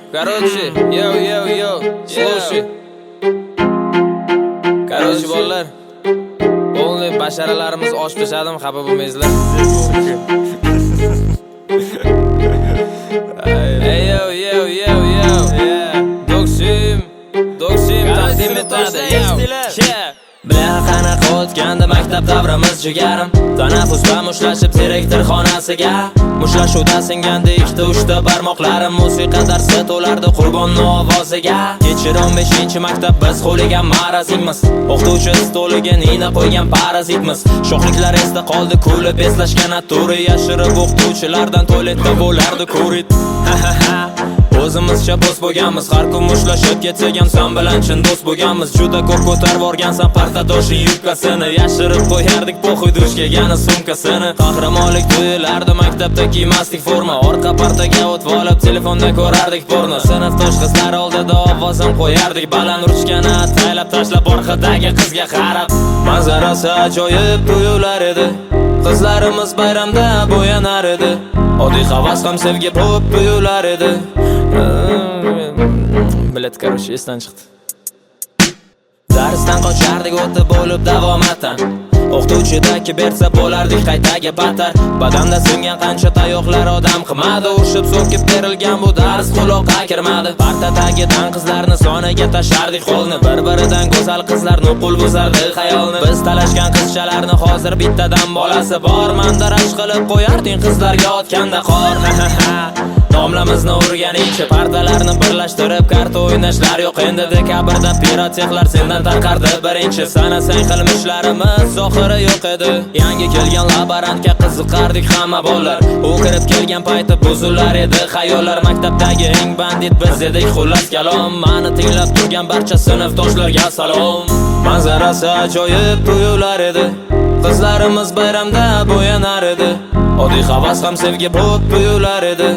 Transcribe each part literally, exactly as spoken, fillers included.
Короче, yo yo yo, слушай. Короче, bolalar. O'nli basharalarimiz osh pishadimi, xafa bo'lmaysizlar. Hey yo yo yo yo. Doksim, doksim taqdim etadi. Yeah. Bilan qanaqa o'tganda maktab davrimiz jigarim. Tanaffusda mushlashib direktor xonasiga. Mushlashuda singanda ikkita uchta barmoqlarim. Musiqa darsi to'lardi qurbonning ovoziga. Kechir o'n beshinchi maktab biz xo'ligan marazikmiz. O'qituvchi stoliga nina qo'ygan parazitmiz. Sho'xliklar esda qoldi, kulib eslashgan aturi. Yashirib o'qituvchilardan tualetda bo'lardi kurit. O'zimizcha bo'z bo'lganmiz, har kun mushlashib ketsak ham sen bilan chin do'st bo'lganmiz. Juda ko'p ko'tarib borgansan partadoshing yubkasini, yashirib qo'yardik po'xuy dush kelgani sumkasini. Qahramonlik tuyulardi maktabda kiymasdik forma, orqa partaga o'tib olib telefonda ko'rardik porno. Sinfdosh qizlar oldida ovozim qo'yardik baland, ruchkani ataylab tashlab orqadagi qizga qarab. Manzarasi ajoyib tuyular edi, qizlarimiz bayramda bo'yanar edi. Oddiy havas ham sevgi bo'lib tuyular edi. Bilet, короче, esdan chiqdi. Darsdan qochardik o'tib bo'lib davomatdan. O'qituvchidagi bersa bo'lardik qaytaga batar. Badanda singan qancha tayoqlar odam qilmadi. Urishib so'kib berilgan bu dars quloqqa kirmadi. Partadagidan qizlarni soniga tashardik qo'lni. Bir-biridan go'zal qizlar nuqul buzardi xayolni. Biz talashgan qizchalarni hozir bittadan bolasi bor. Mandarash qilib qo'yarding qizlarga otganda qor. Domlamizni urganingcha partalarni birlashtirib karta o'ynashlar yo'q endi. Dekabrda pirotexlar sendan tarqardi birinchi. Sanasang qilmishlarimiz zohiri yo'q edi. Yangi kelgan laborantga qiziqardik hamma bolalar. U kirib kelgan payti buzular edi xayollar. Maktabdagi eng bandit biz edik xullas kalom. Mani tinglab turgan barcha sinfdoshlarga salom. Manzarasi ajoyib tuyular edi, qizlarimiz bayramda bo'yanar edi. Oddiy havas ham sevgi bo'lib tuyular edi.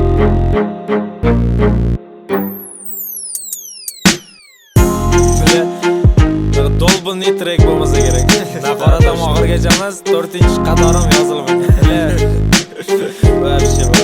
Dolbunli trek bo'lmasa kerak. Nafarat ham oxirgacha emas, to'rtinchi qatorim yozilmagan. Вообще